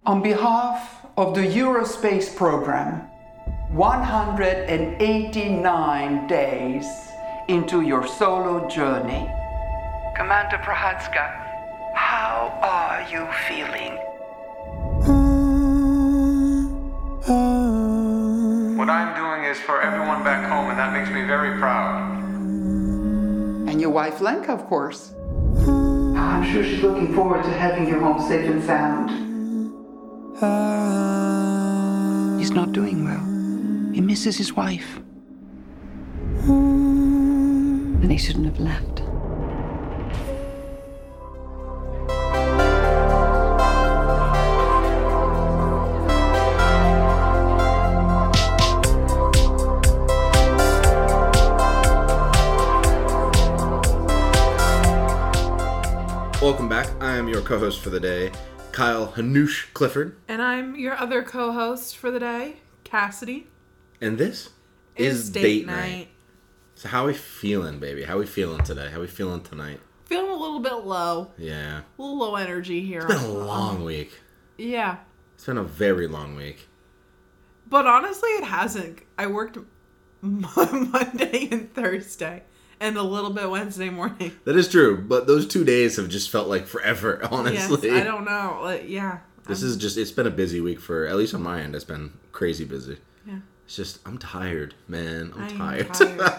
On behalf of the Eurospace program, 189 days into your solo journey. Commander Prohatska, how are you feeling? What I'm doing is for everyone back home, and that makes me very proud. And your wife Lenka, of course. I'm sure she's looking forward to having you home safe and sound. He's not doing well. He misses his wife. And he shouldn't have left. Welcome back. I am your co-host for the day, Kyle Hanoush Clifford. And I'm your other co-host for the day, Cassidy. And this is Date Night. So how we feeling, baby? How we feeling today? How we feeling tonight? Feeling a little bit low. Yeah. A little low energy here. It's been a long week. Yeah. It's been a very long week. But honestly, it hasn't. I worked Monday and Thursday. And a little bit Wednesday morning. That is true, but those 2 days have just felt like forever, honestly. Yes, I don't know. Yeah. It's been a busy week at least on my end, it's been crazy busy. Yeah. It's just, I'm tired, man. I'm tired.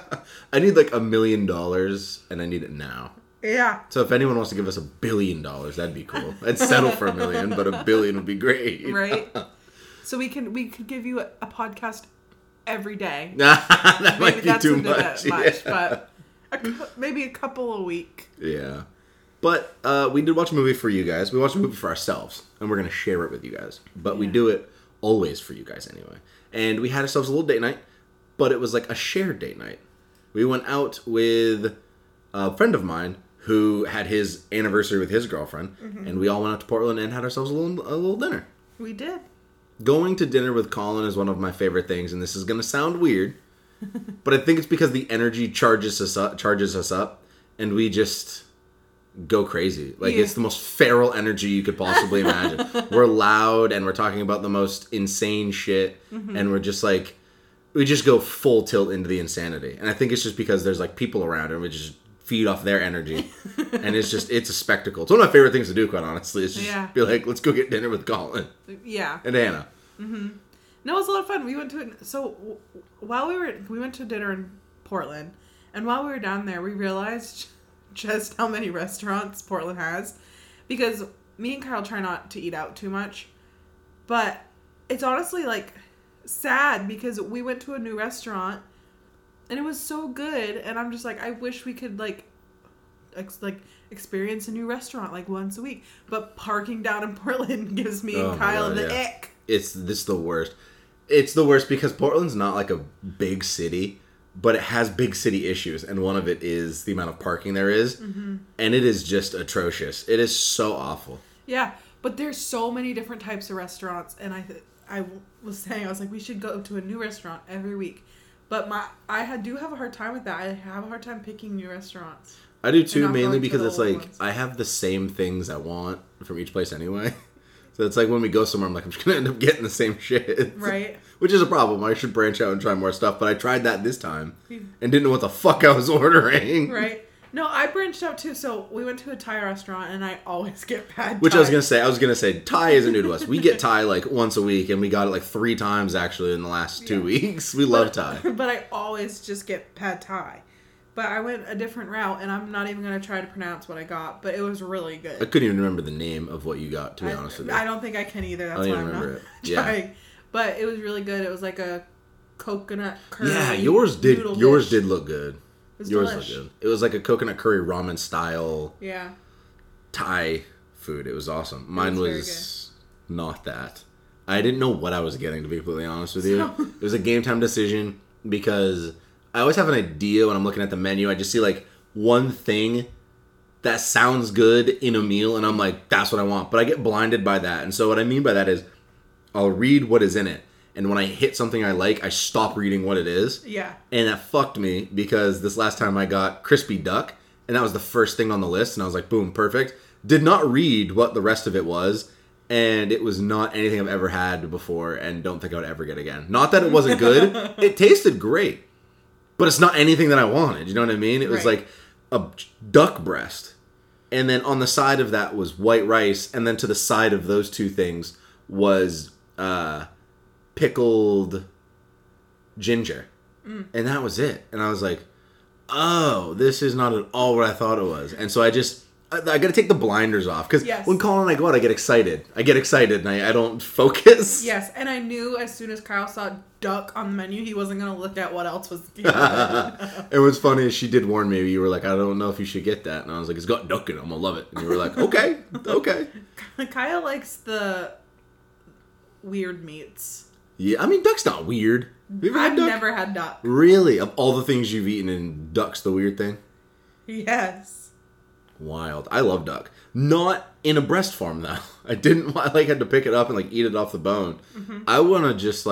I need like $1 million, and I need it now. Yeah. So if anyone wants to give us $1 billion, that'd be cool. I'd settle for $1 million, but $1 billion would be great. Right? So we could give you a podcast every day. That might be too much. Yeah. But maybe a couple a week. Yeah. But we did watch a movie for you guys. We watched a movie for ourselves, and we're going to share it with you guys. But we do it always for you guys anyway. And we had ourselves a little date night, but it was like a shared date night. We went out with a friend of mine who had his anniversary with his girlfriend, and we all went out to Portland and had ourselves a little dinner. We did. Going to dinner with Colin is one of my favorite things, and this is going to sound weird, but I think it's because the energy charges us up, and we just go crazy. Like, it's the most feral energy you could possibly imagine. We're loud, and we're talking about the most insane shit, and we're just like, we just go full tilt into the insanity. And I think it's just because there's like people around, and we just feed off their energy, and it's a spectacle. It's one of my favorite things to do, quite honestly. It's just be like, let's go get dinner with Colin. Yeah. And Anna. Mm-hmm. No, it was a lot of fun. We went to while we went to dinner in Portland, and while we were down there, we realized just how many restaurants Portland has, because me and Kyle try not to eat out too much, but it's honestly like sad because we went to a new restaurant and it was so good, and I'm just like, I wish we could like experience a new restaurant like once a week, but parking down in Portland gives me and Kyle the ick. It's the worst. It's the worst because Portland's not like a big city, but it has big city issues, and one of it is the amount of parking there is, and it is just atrocious. It is so awful. Yeah, but there's so many different types of restaurants, and I was saying, I was like, we should go to a new restaurant every week, but I do have a hard time with that. I have a hard time picking new restaurants. I do too, mainly because it's like, I have the same things I want from each place anyway. So it's like when we go somewhere, I'm like, I'm just going to end up getting the same shit. Right. Which is a problem. I should branch out and try more stuff. But I tried that this time and didn't know what the fuck I was ordering. Right. No, I branched out too. So we went to a Thai restaurant and I always get pad Thai. Which I was going to say, Thai isn't new to us. We get Thai like once a week, and we got it like 3 times actually in the last 2 weeks. We love Thai. But I always just get pad Thai. But I went a different route, and I'm not even going to try to pronounce what I got, but it was really good. I couldn't even remember the name of what you got, to be honest with you. I don't think I can either. That's why I'm not trying. But it was really good. It was like a coconut curry. Yeah, yours did look good. Yours looked good. It was like a coconut curry ramen style Thai food. It was awesome. Mine was not that. I didn't know what I was getting, to be completely honest with you. It was a game time decision because I always have an idea when I'm looking at the menu. I just see like one thing that sounds good in a meal, and I'm like, that's what I want. But I get blinded by that. And so what I mean by that is I'll read what is in it, and when I hit something I like, I stop reading what it is. Yeah. And that fucked me because this last time I got crispy duck, and that was the first thing on the list, and I was like, boom, perfect. Did not read what the rest of it was, and it was not anything I've ever had before and don't think I would ever get again. Not that it wasn't good. It tasted great. But it's not anything that I wanted. You know what I mean? It was Right. like a duck breast. And then on the side of that was white rice. And then to the side of those two things was pickled ginger. And that was it. And I was like, oh, this is not at all what I thought it was. And so I got to take the blinders off. Because Yes. when Colin and I go out, I get excited. And I don't focus. Yes, and I knew as soon as Kyle saw duck on the menu, he wasn't going to look at what else was. And what's funny is she did warn me. You were like, I don't know if you should get that. And I was like, it's got duck in it. I'm going to love it. And you were like, okay. Kyle likes the weird meats. Yeah, I mean, duck's not weird. Have you ever had I've duck? never had duck. Really? Of all the things you've eaten, and duck's the weird thing? Yes. Wild. I love duck. Not in a breast form, though. I didn't had to pick it up and eat it off the bone. Mm-hmm. I want to just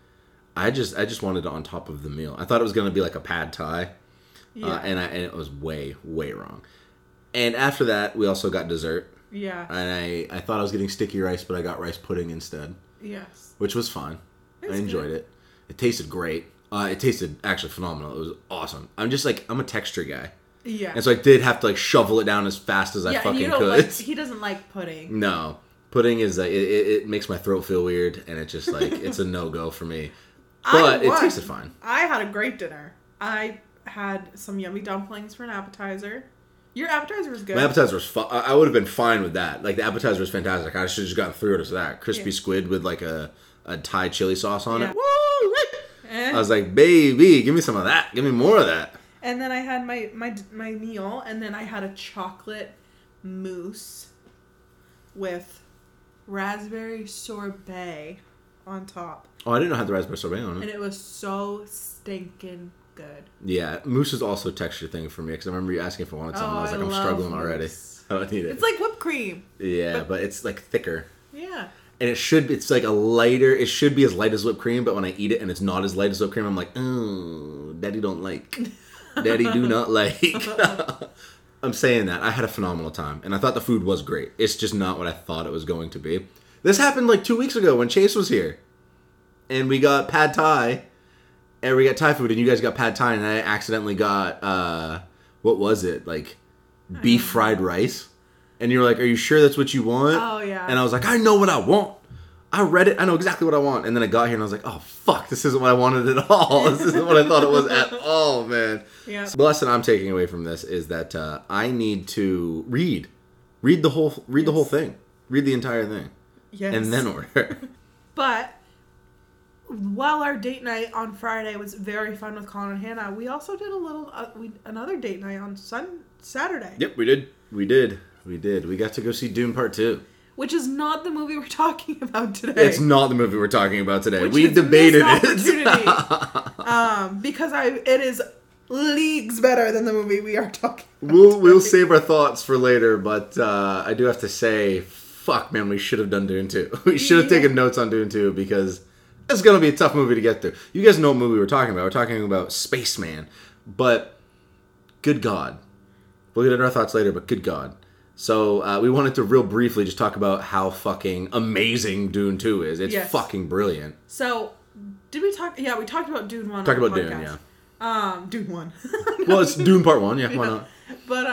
I just wanted it on top of the meal. I thought it was going to be like a pad thai. Yeah. And it was way, way wrong. And after that, we also got dessert. Yeah. And I thought I was getting sticky rice, but I got rice pudding instead. Yes. Which was fine. It's I enjoyed good. it. It tasted great. It tasted actually phenomenal. It was awesome. I'm a texture guy. Yeah. And so I did have to shovel it down as fast as I and fucking you don't could. he doesn't like pudding. No. Pudding is it makes my throat feel weird, and it just it's a no-go for me. But it tasted fine. I had a great dinner. I had some yummy dumplings for an appetizer. Your appetizer was good. My appetizer was I would have been fine with that. The appetizer was fantastic. I should have just gotten 3 orders of that. Crispy squid with a Thai chili sauce on it. Woo! I was like, baby, give me some of that. Give me more of that. And then I had my meal, and then I had a chocolate mousse with raspberry sorbet on top. Oh, I didn't know how the raspberry sorbet on it. And it was so stinking good. Yeah, mousse is also a texture thing for me, because I remember you asking if I wanted something. I was like, I'm struggling already. I don't need it. It's like whipped cream. Yeah, but it's thicker. Yeah. And it's like a lighter, it should be as light as whipped cream, but when I eat it and it's not as light as whipped cream, I'm like, oh, daddy don't like. Daddy do not like. I'm saying that. I had a phenomenal time, and I thought the food was great. It's just not what I thought it was going to be. This happened 2 weeks ago when Chase was here. And we got pad thai, and we got Thai food, and you guys got pad thai, and I accidentally got, what was it? Beef fried rice. And you were like, are you sure that's what you want? Oh, yeah. And I was like, I know what I want. I read it. I know exactly what I want. And then I got here and I was like, oh, fuck. This isn't what I wanted at all. This isn't what I thought it was at all, man. Yeah. So the lesson I'm taking away from this is that I need to read. Read the whole thing. Read the entire thing. Yes. And then order. But while our date night on Friday was very fun with Colin and Hannah, we also did another date night on Saturday. Yep, we did. We got to go see Dune Part 2. Which is not the movie we're talking about today. It's not the movie we're talking about today. Which We is a debated missed it. opportunity. Because it is leagues better than the movie we are talking about. We'll save our thoughts for later, but I do have to say, fuck, man, we should have done Dune 2. We should have taken notes on Dune 2 because it's going to be a tough movie to get through. You guys know what movie we're talking about. We're talking about Spaceman. But, good God. We'll get into our thoughts later, but good God. So, we wanted to real briefly just talk about how fucking amazing Dune 2 is. It's fucking brilliant. So, did we talk? Yeah, we talked about Dune 1 Talked on about the Dune, podcast. yeah. Dune 1. Well, it's Dune Part 1, yeah, why not? But,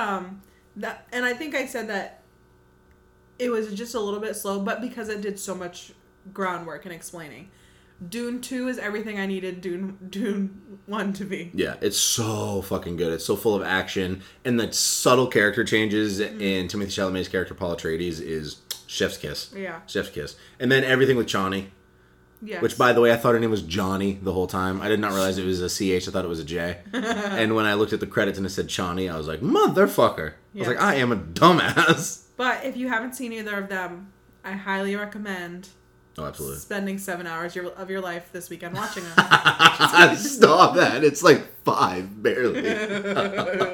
and I think I said that it was just a little bit slow, but because it did so much groundwork and explaining. Dune 2 is everything I needed Dune 1 to be. Yeah, it's so fucking good. It's so full of action. And the subtle character changes in Timothée Chalamet's character, Paul Atreides, is chef's kiss. Yeah. Chef's kiss. And then everything with Chani. Yes. Which, by the way, I thought her name was Johnny the whole time. I did not realize it was a CH. I thought it was a J. And when I looked at the credits and it said Chani, I was like, motherfucker. Yes. I was like, I am a dumbass. But if you haven't seen either of them, I highly recommend Oh, absolutely. spending 7 hours of your life this weekend watching them. Stop that. It's 5, barely.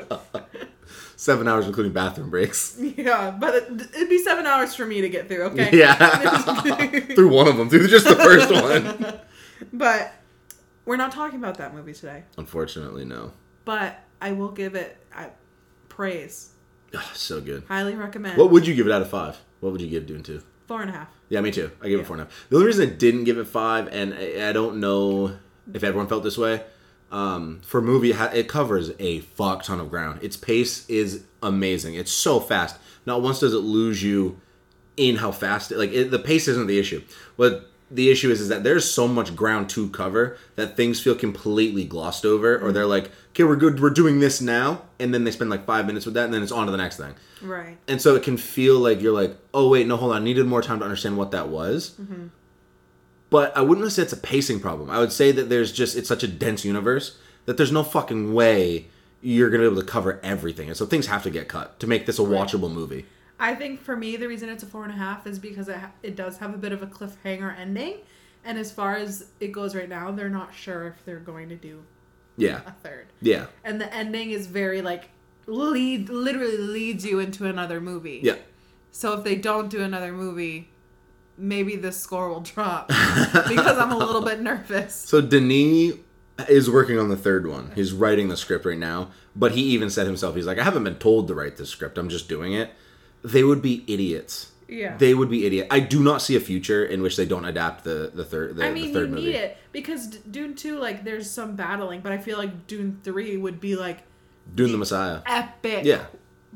7 hours, including bathroom breaks. Yeah, but it'd be 7 hours for me to get through, okay? Yeah. Through one of them. Through just the first one. But we're not talking about that movie today. Unfortunately, no. But I will give it praise. Oh, so good. Highly recommend. What would you give it out of 5? What would you give Dune 2? 4.5. Yeah, me too. I gave it 4.5. The only reason I didn't give it 5, and I don't know if everyone felt this way, for a movie, it covers a fuck ton of ground. Its pace is amazing. It's so fast. Not once does it lose you in how fast the pace isn't the issue. What the issue is that there's so much ground to cover that things feel completely glossed over, or they're like, okay, we're good, we're doing this now, and then they spend like 5 minutes with that, and then it's on to the next thing. Right. And so it can feel like you're like, oh wait, no, hold on, I needed more time to understand what that was. Mm-hmm. But I wouldn't say it's a pacing problem. I would say that it's such a dense universe that there's no fucking way you're going to be able to cover everything. And so things have to get cut to make this a watchable movie. I think for me, the reason it's a 4.5 is because it does have a bit of a cliffhanger ending. And as far as it goes right now, they're not sure if they're going to do a third. Yeah. And the ending is very literally leads you into another movie. Yeah. So if they don't do another movie, maybe the score will drop because I'm a little bit nervous. So Denis is working on the third one. He's writing the script right now. But he even said himself, he's like, I haven't been told to write this script. I'm just doing it. They would be idiots. Yeah. They would be idiots. I do not see a future in which they don't adapt the third movie. You need it. Because Dune 2, there's some battling. But I feel like Dune 3 would be Dune the Messiah. Epic. Yeah.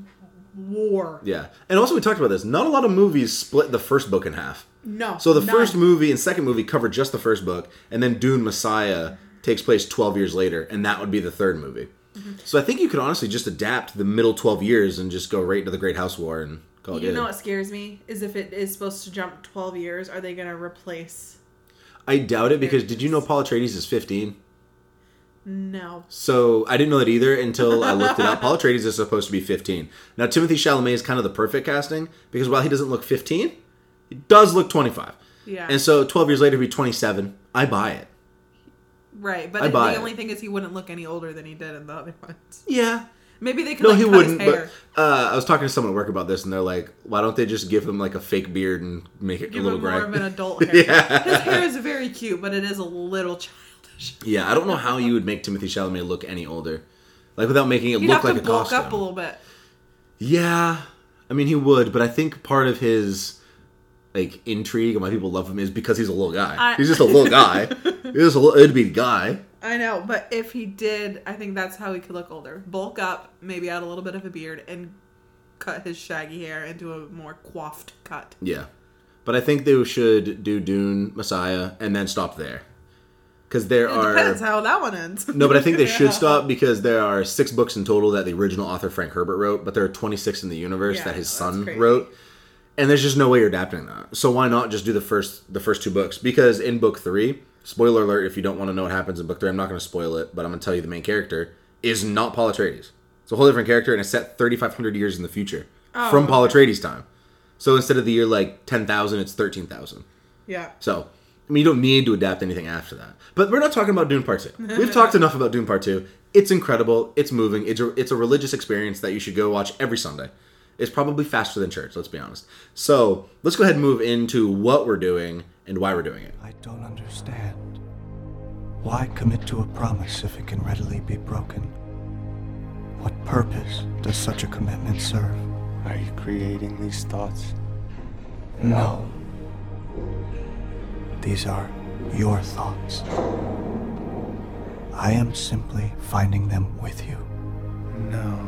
War. Yeah. And also we talked about this. Not a lot of movies split the first book in half. No. So the first movie and second movie cover just the first book. And then Dune Messiah takes place 12 years later. And that would be the third movie. Mm-hmm. So I think you could honestly just adapt the middle 12 years and just go right into the Great House War and call it good. You know what scares me? Is if it is supposed to jump 12 years, are they going to replace... I doubt it, because did you know Paul Atreides is 15? No. So I didn't know that either until I looked it up. Paul Atreides is supposed to be 15. Now Timothée Chalamet is kind of the perfect casting, because while he doesn't look 15, he does look 25. Yeah. And so 12 years later he'll be 27. I buy it. Right, but the only thing is he wouldn't look any older than he did in the other ones. Yeah. Maybe they could he cut wouldn't, his hair. But I was talking to someone at work about this, and they're like, why don't they just give him a fake beard and make it a little gray? Give him more of an adult hair. Yeah. His hair is very cute, but it is a little childish. Yeah, I don't know how you would make Timothée Chalamet look any older. Without making it look like a costume. You'd have to bulk up a little bit. Yeah. I mean, he would, but I think part of his... intrigue and why people love him is because he's a little guy. He's just a little guy. He's just a little itty-bitty guy. I know, but if he did, I think that's how he could look older. Bulk up, maybe add a little bit of a beard, and cut his shaggy hair into a more coiffed cut. Yeah. But I think they should do Dune, Messiah, and then stop there. Because it depends how that one ends. No, but I think they should stop, because there are 6 books in total that the original author Frank Herbert wrote, but there are 26 in the universe that his son wrote. And there's just no way you're adapting that. So why not just do the first 2 books? Because in book 3, spoiler alert if you don't want to know what happens in book 3, I'm not going to spoil it, but I'm going to tell you the main character is not Paul Atreides. It's a whole different character, and it's set 3,500 years in the future from Paul Atreides' time. So instead of the year 10,000, it's 13,000. Yeah. So, I mean, you don't need to adapt anything after that. But we're not talking about Dune Part 2. We've talked enough about Dune Part 2. It's incredible. It's moving. It's a religious experience that you should go watch every Sunday. It's probably faster than church, let's be honest. So, let's go ahead and move into what we're doing and why we're doing it. I don't understand. Why commit to a promise if it can readily be broken? What purpose does such a commitment serve? Are you creating these thoughts? No. These are your thoughts. I am simply finding them with you. No.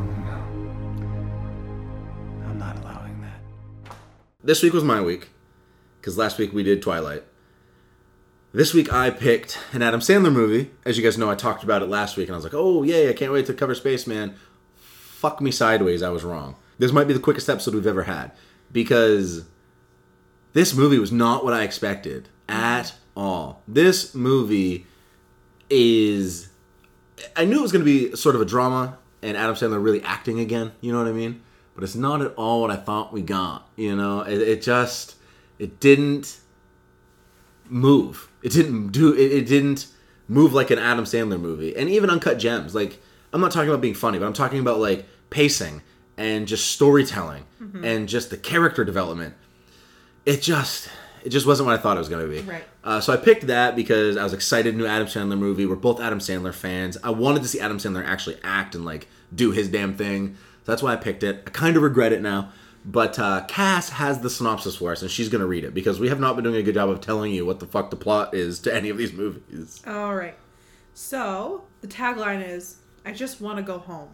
I'm not allowing that. This week was my week, because last week we did Twilight. This week I picked an Adam Sandler movie. As you guys know, I talked about it last week, and I was like, oh, yay, I can't wait to cover Spaceman. Fuck me sideways, I was wrong. This might be the quickest episode we've ever had, because this movie was not what I expected at all. This movie is... I knew it was going to be sort of a drama, and Adam Sandler really acting again, you know what I mean? But it's not at all what I thought we got, you know? It didn't move. It didn't move like an Adam Sandler movie. And even Uncut Gems, I'm not talking about being funny, but I'm talking about pacing and just storytelling and just the character development. It just wasn't what I thought it was going to be. Right. So I picked that because I was excited. New Adam Sandler movie. We're both Adam Sandler fans. I wanted to see Adam Sandler actually act and do his damn thing. So that's why I picked it. I kind of regret it now, But Cass has the synopsis for us, and she's going to read it, because we have not been doing a good job of telling you what the fuck the plot is to any of these movies. All right. So, the tagline is, I just want to go home.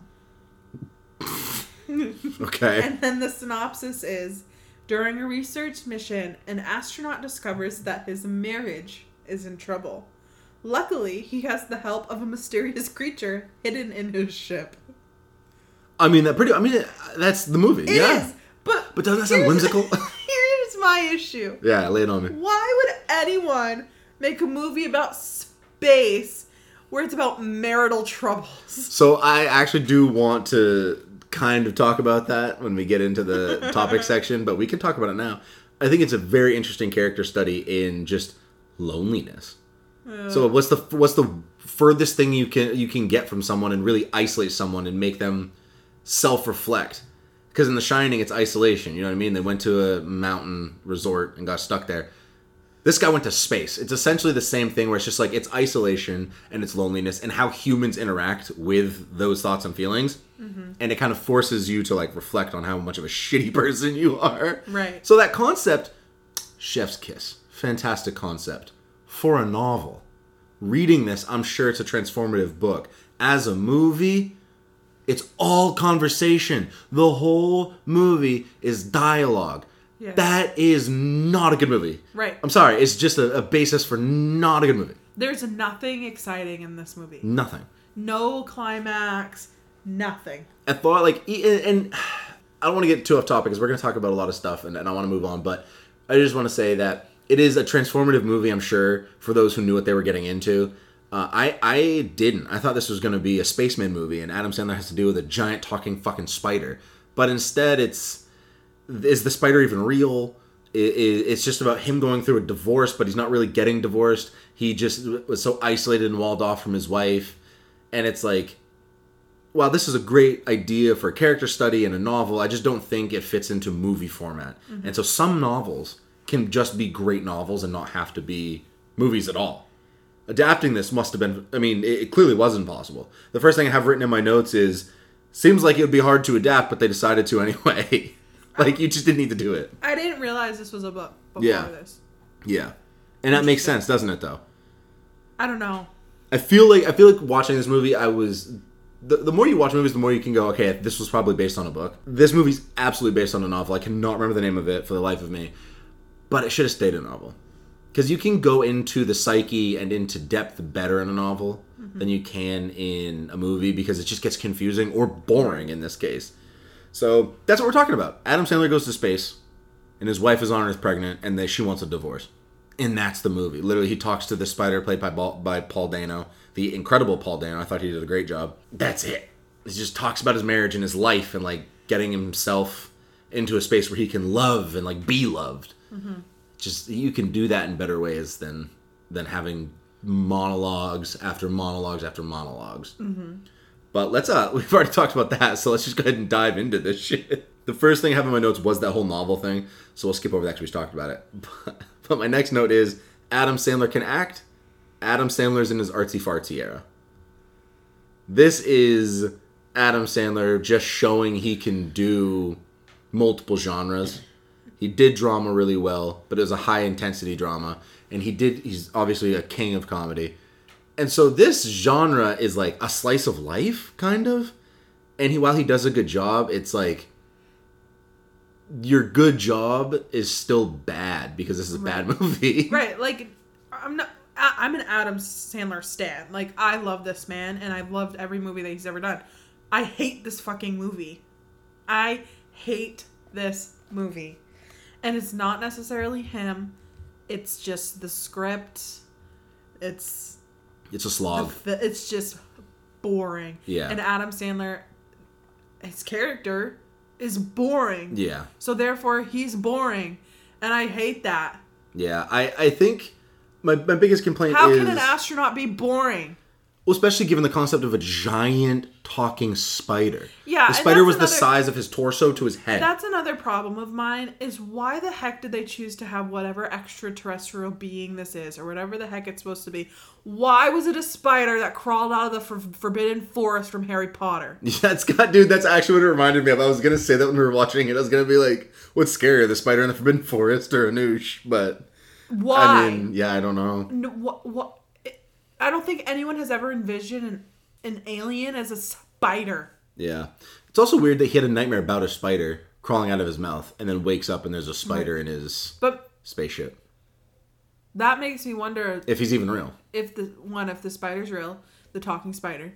Okay. And then the synopsis is, during a research mission, an astronaut discovers that his marriage is in trouble. Luckily, he has the help of a mysterious creature hidden in his ship. I mean, that's the movie. It is, but doesn't that sound whimsical? Here's my issue. Yeah, lay it on me. Why would anyone make a movie about space where it's about marital troubles? So I actually do want to kind of talk about that when we get into the topic section, but we can talk about it now. I think it's a very interesting character study in just loneliness. So what's the furthest thing you can get from someone and really isolate someone and make them self-reflect? Because in The Shining, it's isolation. You know what I mean? They went to a mountain resort and got stuck there. This guy went to space. It's essentially the same thing, where it's just like, it's isolation and it's loneliness and how humans interact with those thoughts and feelings. Mm-hmm. And it kind of forces you to like reflect on how much of a shitty person you are. Right. So that concept, chef's kiss. Fantastic concept. For a novel. Reading this, I'm sure it's a transformative book. As a movie, it's all conversation. The whole movie is dialogue. Yeah. That is not a good movie. Right. I'm sorry. It's just a basis for not a good movie. There's nothing exciting in this movie. Nothing. No climax. Nothing. I thought, like, and I don't want to get too off topic because we're going to talk about a lot of stuff and I want to move on, but I just want to say that it is a transformative movie, I'm sure, for those who knew what they were getting into. I didn't. I thought this was going to be a spaceman movie and Adam Sandler has to deal with a giant talking fucking spider. But instead, is the spider even real? It's just about him going through a divorce, but he's not really getting divorced. He just was so isolated and walled off from his wife. And it's like, wow, this is a great idea for a character study and a novel. I just don't think it fits into movie format. Mm-hmm. And so some novels can just be great novels and not have to be movies at all. Adapting this must have been, I mean, it clearly wasn't possible. The first thing I have written in my notes is, seems like it would be hard to adapt, but they decided to anyway. Like, you just didn't need to do it. I didn't realize this was a book before this. Yeah. And that makes sense, doesn't it, though? I don't know. I feel like watching this movie, the more you watch movies, the more you can go, okay, this was probably based on a book. This movie's absolutely based on a novel. I cannot remember the name of it for the life of me. But it should have stayed a novel. Because you can go into the psyche and into depth better in a novel than you can in a movie, because it just gets confusing or boring in this case. So that's what we're talking about. Adam Sandler goes to space, and his wife is on Earth pregnant, and she wants a divorce. And that's the movie. Literally, he talks to the spider played by Paul Dano, the incredible Paul Dano. I thought he did a great job. That's it. He just talks about his marriage and his life and like getting himself into a space where he can love and like be loved. Mm-hmm. Just, you can do that in better ways than having monologues after monologues after monologues. Mm-hmm. But we've already talked about that, so let's just go ahead and dive into this shit. The first thing I have in my notes was that whole novel thing, so we'll skip over that because we talked about it. But my next note is, Adam Sandler can act. Adam Sandler's in his artsy-fartsy era. This is Adam Sandler just showing he can do multiple genres. He did drama really well, but it was a high-intensity drama. And he's obviously a king of comedy. And so this genre is like a slice of life, kind of. And while he does a good job, it's like, your good job is still bad because this is a bad movie. Right, like, I'm an Adam Sandler stan. Like, I love this man, and I've loved every movie that he's ever done. I hate this fucking movie. I hate this movie. And it's not necessarily him. It's just the script. It's a slog. It's just boring. Yeah. And Adam Sandler, his character is boring. Yeah. So therefore, he's boring. And I hate that. Yeah. I think my biggest complaint is... How can an astronaut be boring? Well, especially given the concept of a giant talking spider. Yeah, The and spider that's was the another- size of his torso to his head. That's another problem of mine, is why the heck did they choose to have whatever extraterrestrial being this is, or whatever the heck it's supposed to be? Why was it a spider that crawled out of the forbidden forest from Harry Potter? Dude, that's actually what it reminded me of. I was going to say that when we were watching it. I was going to be like, what's scarier, the spider in the Forbidden Forest or Anoush? But, Why? I mean, yeah, I don't know. No, what? I don't think anyone has ever envisioned an alien as a spider. Yeah. It's also weird that he had a nightmare about a spider crawling out of his mouth and then wakes up and there's a spider in his But spaceship. that makes me wonder If he's even real. if the spider's real, the talking spider,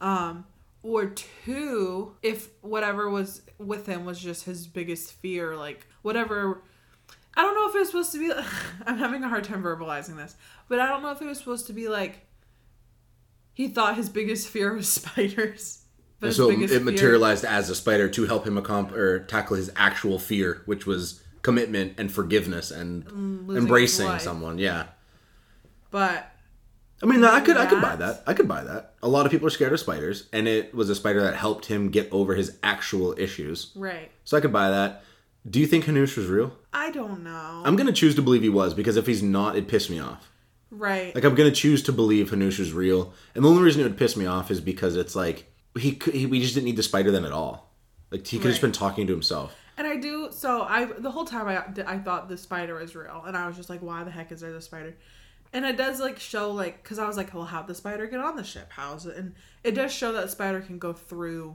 or two, if whatever was with him was just his biggest fear, like whatever. I don't know if it was supposed to be. I'm having a hard time verbalizing this, but I don't know if it was supposed to be like he thought his biggest fear was spiders. But his So biggest it fear- materialized as a spider to help him tackle his actual fear, which was commitment and forgiveness and losing embracing his life. someone. Yeah. But I mean, I could buy That? that. I could buy that. A lot of people are scared of spiders, and it was a spider that helped him get over his actual issues. right, So I could buy that. Do you think Hanush was real? I don't know. I'm gonna choose to believe he was, because if he's not, it'd piss me off. Right. Like, I'm gonna choose to believe Hanush was real, and the only reason it would piss me off is because it's like we just didn't need to spider then at all. Like, he could have just Right. been talking to himself. And I do, so the whole time I thought the spider was real, and I was just like, why the heck is there the spider? And it does like show, like, because I was like, well, how'd the spider get on the ship? How's it? And it does show that the spider can go through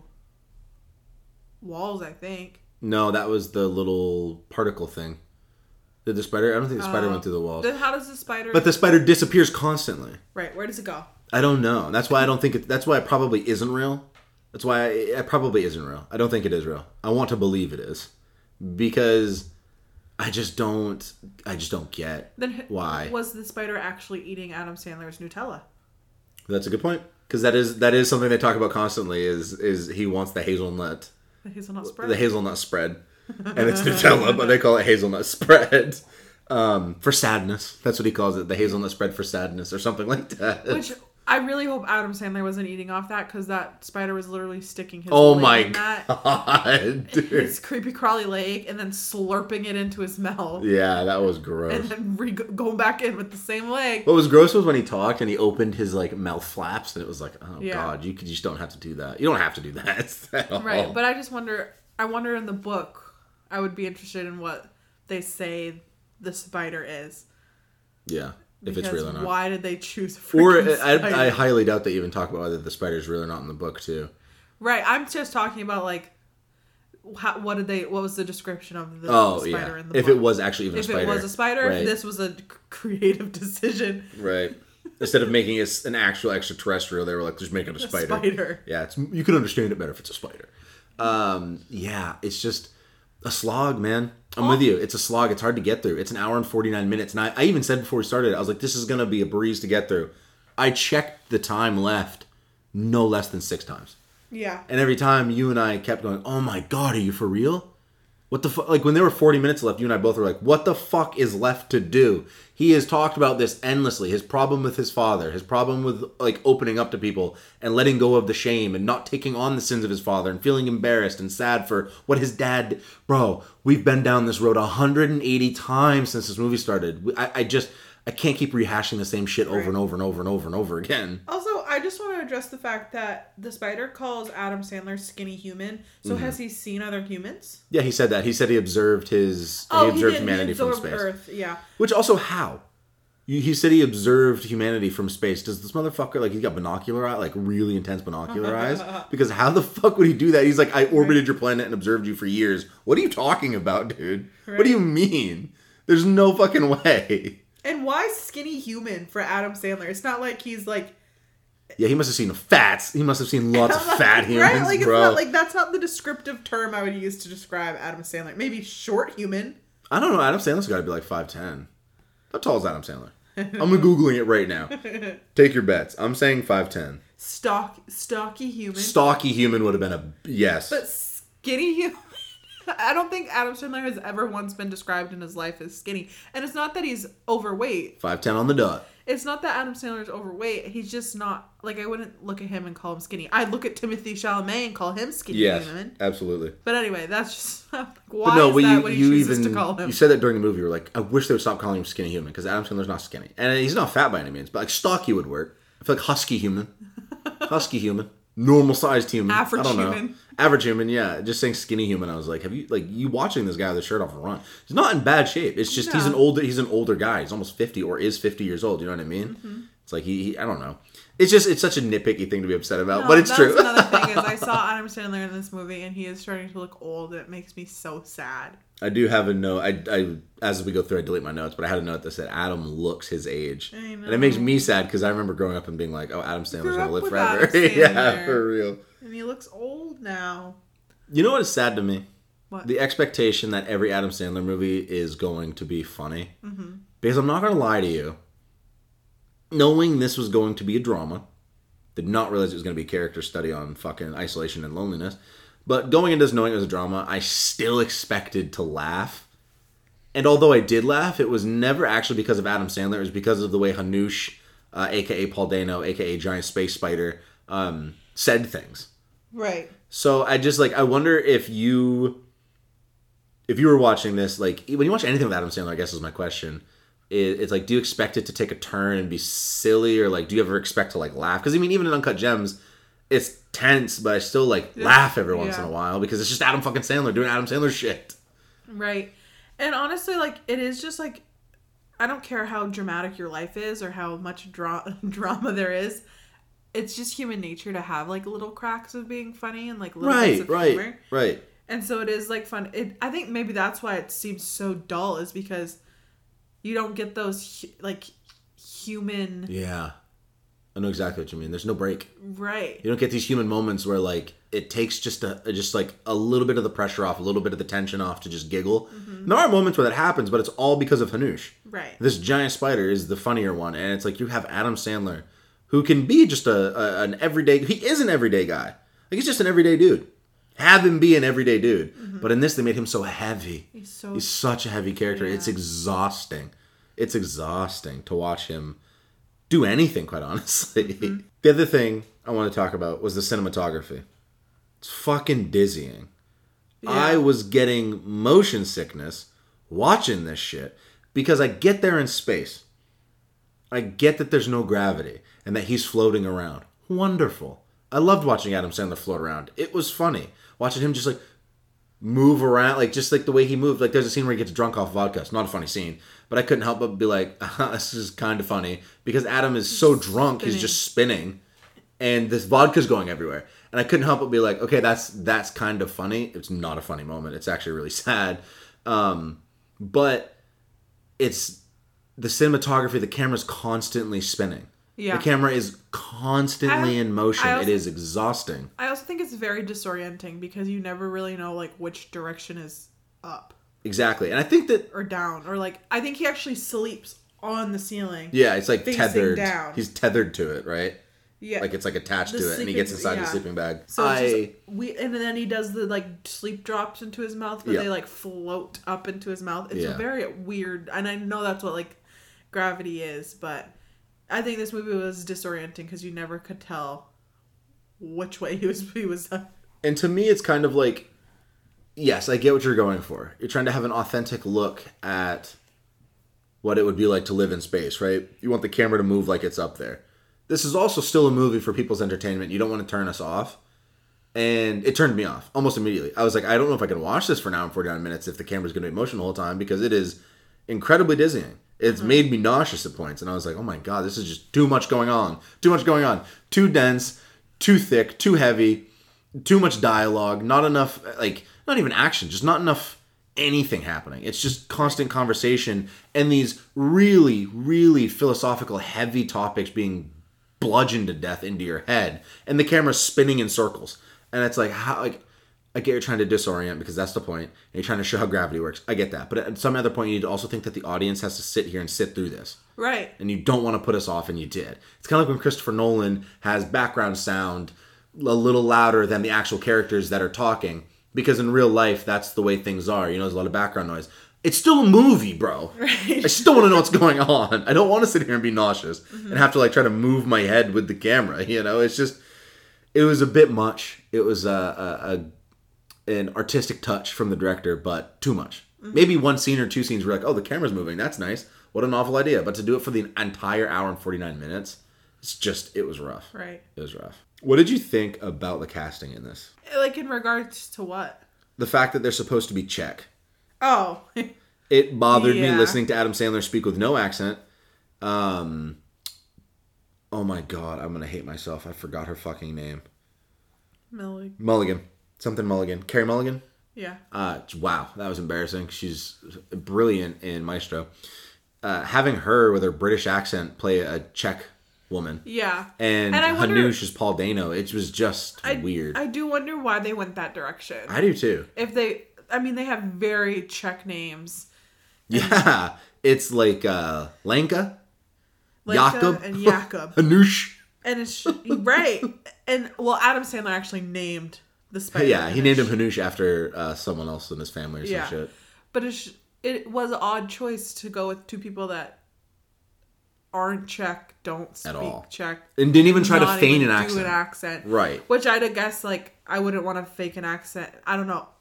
walls, I think. No, that was the little particle thing. Did the spider? I don't think the spider went through the walls. Then how does the spider? But the spider disappears constantly. Right, where does it go? I don't know. That's why I don't think it. That's why it probably isn't real. That's why it probably isn't real. I don't think it is real. I want to believe it is, because I just don't get Then why. was the spider actually eating Adam Sandler's Nutella? That's a good point, because that is something they talk about constantly. Is he wants the hazelnut The hazelnut spread. and it's Nutella, but they call it hazelnut spread for sadness. That's what he calls it, the hazelnut spread for sadness, or something like that. Which I really hope Adam Sandler wasn't eating off that, because that spider was literally sticking his Oh leg my in that, god, dude. his creepy crawly leg, and then slurping it into his mouth, Yeah, that was gross. and then going back in with the same leg. What was gross was when he talked and he opened his like mouth flaps, and it was like, oh Yeah. god, you just don't have to do that. You don't have to do that at all. Right, but I just wonder. I wonder in the book. I would be interested in what they say the spider is. Yeah, if it's Because real or not. why did they choose a Or freaking spider? I highly doubt they even talk about whether the spider's real or not in the book too. Right, I'm just talking about like what was the description of the Oh spider yeah, in the if book? it was actually even If a spider. it was a spider, right. if this was a creative decision. Right. Instead of making it an actual extraterrestrial, they were like, just make it a spider. Spider. Yeah, you can understand it better if it's a spider. Yeah, it's just a slog, man. I'm with you. It's a slog. It's hard to get through. It's an hour and 49 minutes. And I even said before we started, I was like, this is going to be a breeze to get through. I checked the time left no less than 6 times. Yeah. And every time you and I kept going, oh my God, are you for real? What the fuck? Like when there were 40 minutes left, you and I both were like, what the fuck is left to do? He has talked about this endlessly. His problem with his father, his problem with like opening up to people and letting go of the shame and not taking on the sins of his father and feeling embarrassed and sad for what his dad did. Bro, we've been down this road 180 times since this movie started. I can't keep rehashing the same shit over and over and over and over and over again. Also, I just want to address the fact that the spider calls Adam Sandler skinny human. So has he seen other humans? Yeah, he said that. He said he observed humanity from space. Earth, yeah. Which also, how? He said he observed humanity from space. Does this motherfucker, like, he's got binocular eye, like, really intense binocular eyes? Because how the fuck would he do that? He's like, I orbited your planet and observed you for years. What are you talking about, dude? Right. What do you mean? There's no fucking way. And why skinny human for Adam Sandler? It's not like he's like... Yeah, he must have seen fats. He must have seen lots of fat humans, right? Like, bro. it's not like, that's not the descriptive term I would use to describe Adam Sandler. Maybe short human. I don't know. Adam Sandler's got to be like 5'10". How tall is Adam Sandler? I'm Googling it right now. Take your bets. I'm saying 5'10". Stocky human. Stocky human would have been a yes. But skinny human? I don't think Adam Sandler has ever once been described in his life as skinny. And it's not that he's overweight. 5'10" on the dot. It's not that Adam Sandler is overweight. He's just not, like, I wouldn't look at him and call him skinny. I'd look at Timothée Chalamet and call him skinny. Yes, Human. absolutely. But anyway, that's just, why But no, is that you, what he you chooses even to call him? you said that during the movie. You were like, I wish they would stop calling him skinny human because Adam Sandler's not skinny, and he's not fat by any means. But like stocky would work. I feel like husky human, normal sized human, Average I don't know. human. Average human, yeah. Just saying skinny human, I was like, have you watching this guy with his shirt off and run? He's not in bad shape. It's just he's an older guy. He's almost 50 or is 50 years old. You know what I mean? Mm-hmm. It's like he I don't know. It's such a nitpicky thing to be upset about, No, but it's that's true. Another thing is I saw Adam Sandler in this movie and he is starting to look old and it makes me so sad. I do have a note. I as we go through, I delete my notes, but I had a note that said Adam looks his age, I know. and it makes me sad because I remember growing up and being like, "Oh, Adam Sandler's Grew gonna up live with forever." Adam Yeah, Sandler. for real. And he looks old now. You know what is sad to me? What? The expectation that every Adam Sandler movie is going to be funny. Mm-hmm. Because I'm not gonna lie to you, knowing this was going to be a drama, did not realize it was going to be a character study on fucking isolation and loneliness. But going into this knowing it was a drama, I still expected to laugh. And although I did laugh, it was never actually because of Adam Sandler. It was because of the way Hanush, a.k.a. Paul Dano, a.k.a. Giant Space Spider, said things. Right. So I wonder if you were watching this, like, when you watch anything with Adam Sandler, I guess is my question. It's like, do you expect it to take a turn and be silly, or like, do you ever expect to like laugh? Because I mean, even in Uncut Gems, it's tense, but I still like laugh every once in a while because it's just Adam fucking Sandler doing Adam Sandler shit. Right. And honestly, like, it is just like, I don't care how dramatic your life is or how much drama there is. It's just human nature to have like little cracks of being funny and like little bits of humor. Right. And so it is like fun. I think maybe that's why it seems so dull, is because you don't get those like human. Yeah. I know exactly what you mean. There's no break. Right. You don't get these human moments where like it takes just like a little bit of the pressure off, a little bit of the tension off to just giggle. Mm-hmm. There are moments where that happens, but it's all because of Hanush. Right. This giant spider is the funnier one, and it's like you have Adam Sandler, who can be just an everyday. He is an everyday guy. Like, he's just an everyday dude. Have him be an everyday dude. Mm-hmm. But in this, they made him so heavy. He's such a heavy character. Yeah. It's exhausting. It's exhausting to watch him do anything, quite honestly. Mm-hmm. The other thing I want to talk about was the cinematography. It's fucking dizzying. Yeah. I was getting motion sickness watching this shit because I get there in space. I get that there's no gravity and that he's floating around. Wonderful. I loved watching Adam Sandler float around. It was funny. Watching him just like move around, like just like the way he moved. Like there's a scene where he gets drunk off vodka. It's not a funny scene, but I couldn't help but be like, this is kind of funny because Adam is so drunk, he's just spinning, and this vodka's going everywhere. And I couldn't help but be like, okay, that's kind of funny. It's not a funny moment. It's actually really sad, but it's the cinematography. The camera's constantly spinning. Yeah. The camera is constantly in motion. It is exhausting. I also think it's very disorienting because you never really know like which direction is up. Exactly. And I think that... Or down. Or like, I think he actually sleeps on the ceiling. Yeah, it's like tethered. Down. He's tethered to it, right? Yeah. Like it's like attached to it and he gets inside the sleeping bag. So and then he does the like sleep drops into his mouth, but they like float up into his mouth. It's very weird. And I know that's what like gravity is, but... I think this movie was disorienting because you never could tell which way he was. And to me, it's kind of like, yes, I get what you're going for. You're trying to have an authentic look at what it would be like to live in space, right? You want the camera to move like it's up there. This is also still a movie for people's entertainment. You don't want to turn us off. And it turned me off almost immediately. I was like, I don't know if I can watch this for an hour and 49 minutes if the camera's going to be motion the whole time because it is incredibly dizzying. It's made me nauseous at points. And I was like, oh my God, this is just too much going on. Too much going on. Too dense, too thick, too heavy, too much dialogue, not enough, like, not even action, just not enough anything happening. It's just constant conversation and these really, really philosophical, heavy topics being bludgeoned to death into your head. And the camera's spinning in circles. And it's like, how, like, I get you're trying to disorient because that's the point. And you're trying to show how gravity works. I get that. But at some other point, you need to also think that the audience has to sit here and sit through this. Right. And you don't want to put us off, and you did. It's kind of like when Christopher Nolan has background sound a little louder than the actual characters that are talking Because in real life, that's the way things are. You know, there's a lot of background noise. It's still a movie, bro. Right. I still want to know what's going on. I don't want to sit here and be nauseous and have to like try to move my head with the camera. You know, it's just, it was a bit much. It was an artistic touch from the director, but too much. Maybe one scene or two scenes were like, oh, the camera's moving. That's nice. What a novel idea. But to do it for the entire hour and 49 minutes, it was rough. Right. It was rough. What did you think about the casting in this? Like, in regards to what? The fact that they're supposed to be Czech. Oh. It bothered me Yeah. listening to Adam Sandler speak with no accent. Oh my god, I'm gonna hate myself. I forgot her fucking name. Mulligan. Something Mulligan. Carey Mulligan? Yeah. Wow, that was embarrassing. She's brilliant in Maestro. Having her with her British accent play a Czech woman. Yeah. And I wonder, Hanush is Paul Dano. It was just weird. I do wonder why they went that direction. I do too. They have very Czech names. Yeah. It's like Lenka, Jakob, and Jakob. Hanush. And it's right. And well, Adam Sandler actually named the spider. Yeah, he named him Hanush after someone else in his family or some shit. But it was an odd choice to go with two people that aren't Czech, don't speak At all. Czech, And didn't even try to not feign even an do accent. an accent. Right. Which I'd guess, like, I wouldn't want to fake an accent. I don't know.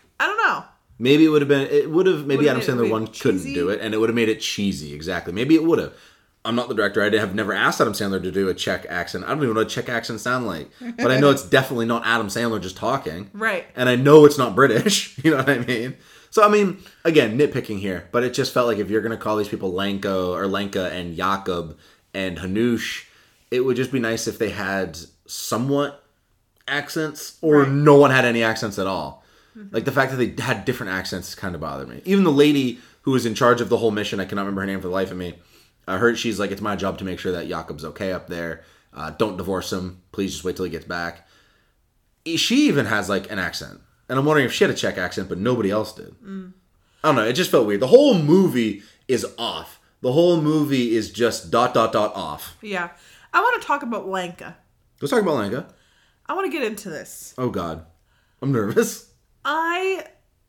Maybe it would have been, maybe Adam Would've Sandler made one it couldn't cheesy? do it, and it would have made it cheesy, exactly. Maybe it would have. I'm not the director. I have never asked Adam Sandler to do a Czech accent. I don't even know what a Czech accent sound like. But I know it's definitely not Adam Sandler just talking. Right. And I know it's not British. You know what I mean? So, I mean, again, nitpicking here. But it just felt like if you're going to call these people Lenka and Jakob and Hanush, it would just be nice if they had somewhat accents or Right. no one had any accents at all. Like, the fact that they had different accents kind of bothered me. Even the lady who was in charge of the whole mission, I cannot remember her name for the life of me. I heard she's like, it's my job to make sure that Jakob's okay up there. Don't divorce him. Please just wait till he gets back. She even has like an accent. And I'm wondering if she had a Czech accent, but nobody else did. I don't know. It just felt weird. The whole movie is off. The whole movie is just ... off. Yeah. I want to talk about Lenka. Let's talk about Lenka. I want to get into this. Oh, God. I'm nervous. I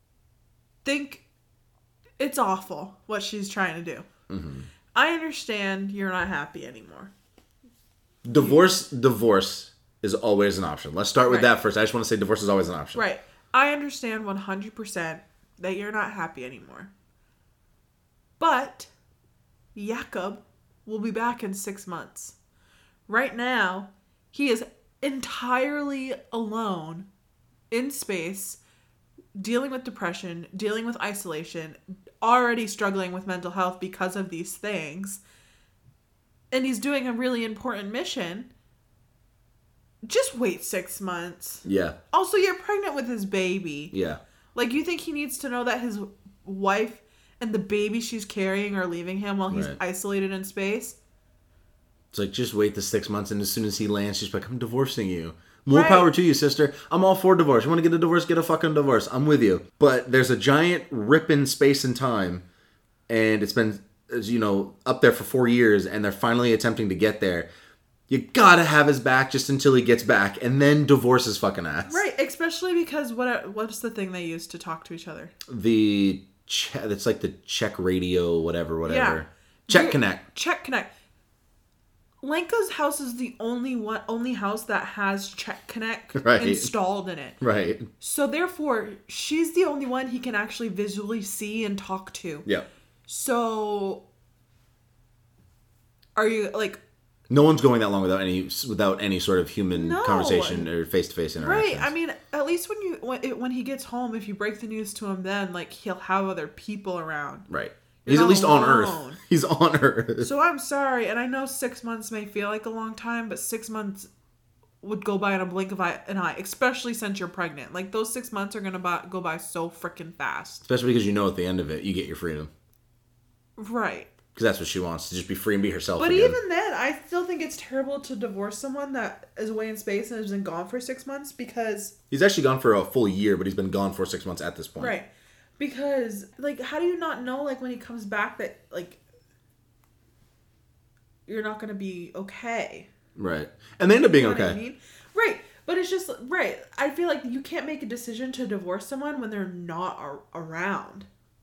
think it's awful what she's trying to do. Mm-hmm. I understand you're not happy anymore. Divorce is always an option. Let's start with Right. that first. I just want to say divorce is always an option. Right. I understand 100% that you're not happy anymore. But Jakob will be back in 6 months. Right now, he is entirely alone in space, dealing with depression, dealing with isolation, already struggling with mental health because of these things. And he's doing a really important mission. Just wait 6 months. Yeah. Also, you're pregnant with his baby. Yeah. Like, you think he needs to know that his wife and the baby she's carrying are leaving him while he's Right. isolated in space? It's like, just wait the 6 months, and as soon as he lands, she's like, I'm divorcing you. More Right. power to you, sister. I'm all for divorce. You want to get a divorce? Get a fucking divorce. I'm with you. But there's a giant rip in space and time, and it's been, up there for 4 years, and they're finally attempting to get there. You gotta have his back just until he gets back, and then divorce his fucking ass. Right, especially because what's the thing they use to talk to each other? It's like the Czech radio, whatever. Yeah. Czech Connect. Czech Connect. Lenka's house is the only house that has Czech Connect Right. installed in it. Right. So therefore, she's the only one he can actually visually see and talk to. Yeah. So, are you like... No one's going that long without any sort of human No. conversation or face-to-face interaction. Right. I mean, at least when he gets home, if you break the news to him, then like he'll have other people around. Right. You're He's at not least on alone. Earth. He's on Earth. So I'm sorry, and I know 6 months may feel like a long time, but 6 months would go by in a blink of an eye, especially since you're pregnant. Like, those 6 months are gonna go by so freaking fast. Especially because at the end of it, you get your freedom. Right. Because that's what she wants, to just be free and be herself But again. even then, I still think it's terrible to divorce someone that is away in space and has been gone for 6 months because... He's actually gone for a full year, but he's been gone for 6 months at this point. Right. Because, like, how do you not know, like, when he comes back that, like, you're not going to be okay? Right. And they end up being You know what okay. I mean? Right. But it's just, right, I feel like you can't make a decision to divorce someone when they're not around.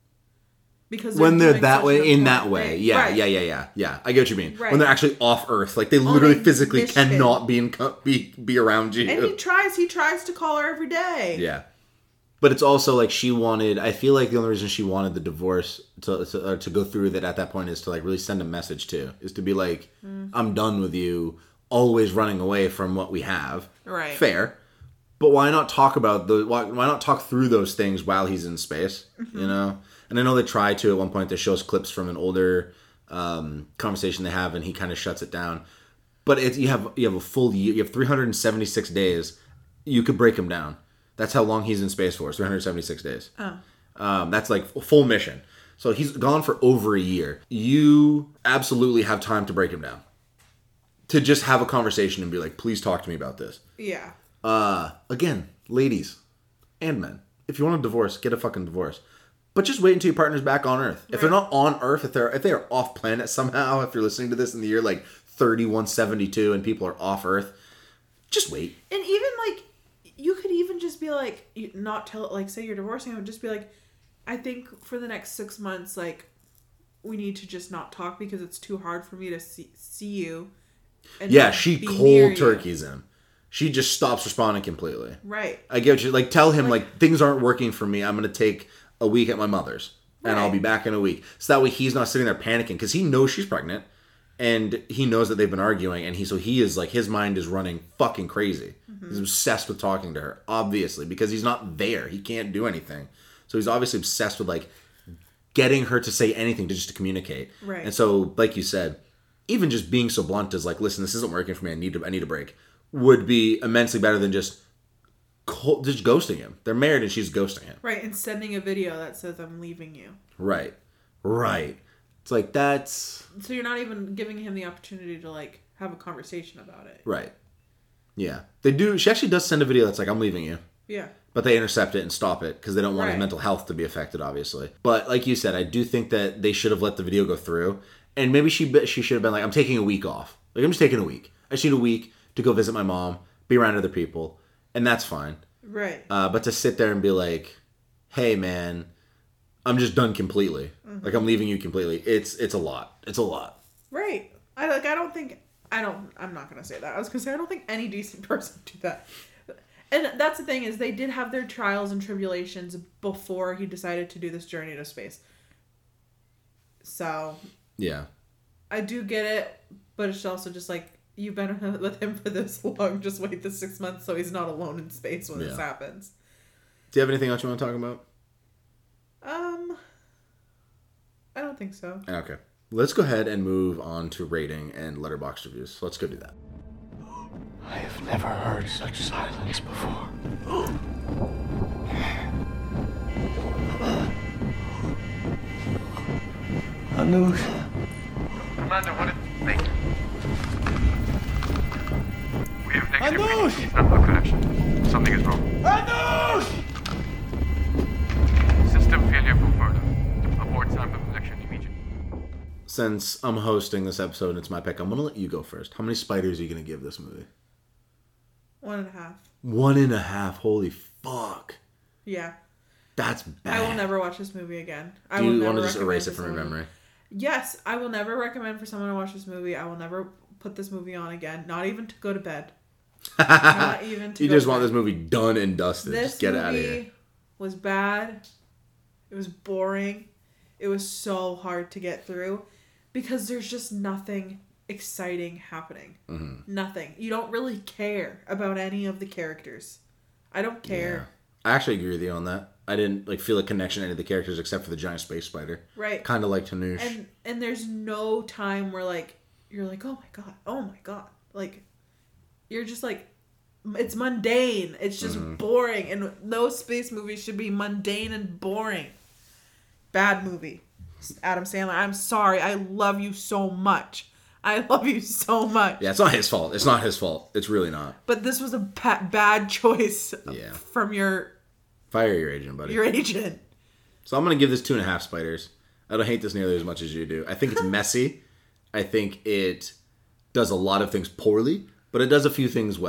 Because when they're doing that such way, an in that important way. thing. Yeah, Right. yeah. I get what you mean. Right. When they're actually off Earth. Like, they literally On a physically mission. cannot be around you. And he tries to call her every day. Yeah. But it's also like she wanted, I feel like the only reason she wanted the divorce to go through with it at that point is to like really send a message to, is to be like, I'm done with you always running away from what we have. Right. Fair. But why not talk about why not talk through those things while he's in space, you know? And I know they try to at one point. They show us clips from an older conversation they have, and he kind of shuts it down. But you have a full year. You have 376 days. You could break him down. That's how long he's in space for. 376 days. Oh. That's like a full mission. So he's gone for over a year. You absolutely have time to break him down. To just have a conversation and be like, please talk to me about this. Yeah. Again, ladies and men, if you want a divorce, get a fucking divorce. But just wait until your partner's back on Earth. If they're not on Earth, if they are off planet somehow, if you're listening to this in the year like 3172 and people are off Earth, just wait. And even like, you could even just be like, not tell it, like, say you're divorcing him, just be like, I think for the next 6 months, like, we need to just not talk because it's too hard for me to see you. And Yeah, not she be near cold you. turkeys him. She just stops responding completely. Right. I get you. Like, tell him, like, things aren't working for me. I'm going to take a week at my mother's. And I'll be back in a week. So that way he's not sitting there panicking. Because he knows she's pregnant. And he knows that they've been arguing. And he is, like, his mind is running fucking crazy. He's obsessed with talking to her. Obviously. Because he's not there. He can't do anything. So he's obviously obsessed with, like, getting her to say anything just to communicate. Right. And so, like you said, even just being so blunt as, like, listen, this isn't working for me. I need a break. Would be immensely better than just ghosting him. They're married and she's ghosting him. Right, and sending a video that says, I'm leaving you. Right. It's like, that's... So you're not even giving him the opportunity to, like, have a conversation about it. Right. Yeah. They do... She actually does send a video that's like, I'm leaving you. Yeah. But they intercept it and stop it because they don't want his Right. mental health to be affected, obviously. But like you said, I do think that they should have let the video go through. And maybe she should have been like, I'm taking a week off. Like, I'm just taking a week. I just need a week to go visit my mom, be around other people. And that's fine. Right. But to sit there and be like, hey, man, I'm just done completely. Like, I'm leaving you completely. It's a lot. It's a lot. Right. I'm not going to say that. I was going to say, I don't think any decent person would do that. And that's the thing is they did have their trials and tribulations before he decided to do this journey to space. So. Yeah. I do get it, but it's also just like, you've been with him for this long, just wait the 6 months so he's not alone in space when this happens. Do you have anything else you want to talk about? I don't think so. Okay. Let's go ahead and move on to rating and letterbox reviews. So let's go do that. I have never heard such silence before. Anush. Commander, what is... Thank you. We have negative Anush! frequency sample connection. Something is wrong. Anush! System failure confirmed. Abort sample collection immediately. Since I'm hosting this episode and it's my pick, I'm going to let you go first. How many spiders are you going to give this movie? 1.5. 1.5. Holy fuck. Yeah. That's bad. I will never watch this movie again. Do you want to just erase it from your memory? Yes, I will never recommend for someone to watch this movie. I will never put this movie on again. Not even to go to bed. Not even to You go just to want bed. this movie done and dusted. This Just get it out of movie here. was bad. It was boring. It was so hard to get through because there's just nothing exciting happening. Mm-hmm. Nothing. You don't really care about any of the characters. I don't care. I actually agree with you on that. I didn't feel a connection to any of the characters except for the giant space spider. Right. Kind of like Tanush. And there's no time where you're like, oh my god. Like, you're just like, it's mundane. It's just boring. And those space movies should be mundane and boring. Bad movie. Adam Sandler, I'm sorry. I love you so much. I love you so much. Yeah, it's not his fault. It's not his fault. It's really not. But this was a bad choice from your Fire your agent, buddy. agent. So I'm going to give this 2.5 spiders. I don't hate this nearly as much as you do. I think it's messy. I think it does a lot of things poorly, but it does a few things well.